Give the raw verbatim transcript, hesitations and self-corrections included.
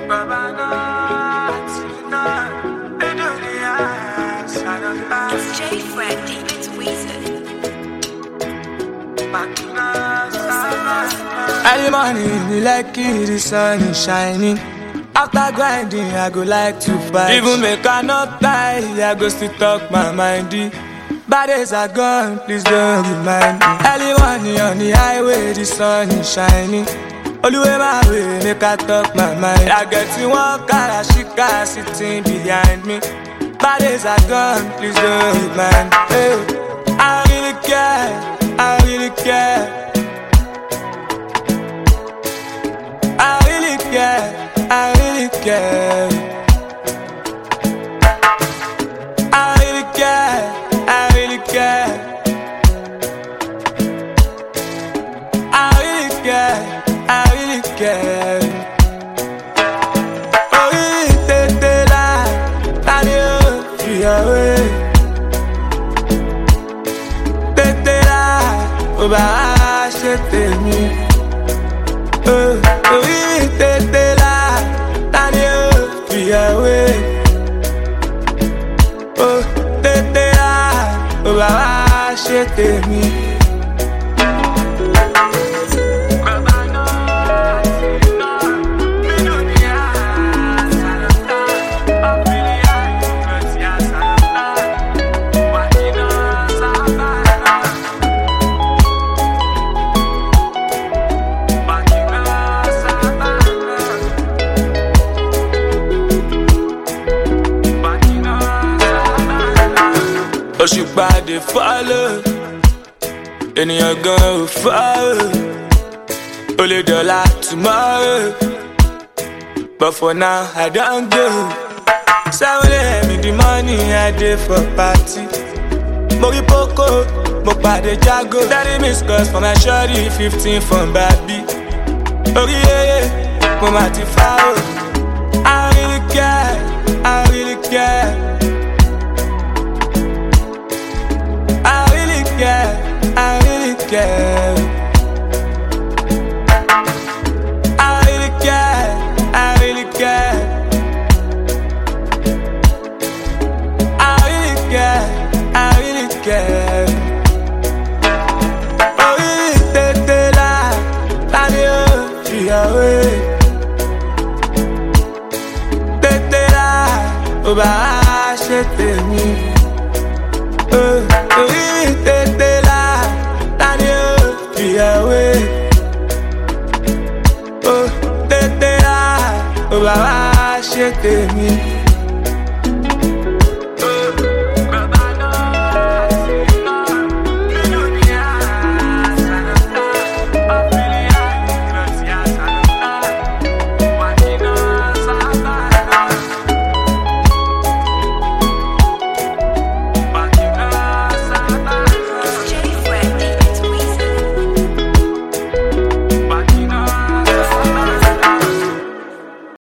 It's J Freddy, it's Weezer. Early morning, you like it, the sun is shining. After grinding, I go like to fight. Even make I not die, I go still talk my mind. Bad days are gone, please don't remind me. Early morning on the highway, the sun is shining. Always my way, make I talk my mind. I get to one car, she car sitting behind me. Bad days are gone, please don't remind me. Hey, I really care, I really care. I really care, I really care. I really care, I really care. I really care, I really care. Oh, really, take the light, and you feel away. Take the light, oh, but I should take me. Oh, oh, we take the light, and you feel away. Oh, take the light, oh, I should take me. Òṣùpá dey follow, ènìyàn gan ò follow. O lè dọ̀la tomorrow, but for now I don go. seven a m in the morning I dey for party. Mo rí Poco, mo pàdé Jago. thirty missed calls for my shorty, fifteen from Babi. Orí yeye, mo máa ti fá o. I really care, I really care. I really care. I really care. I really care. I really care. I really care. Oh, really, take the light, and you feel away. Take the light, oh, but I should take me. Oh, oh, really, take the light, and you feel away. Oh, take the light, oh, I should take me.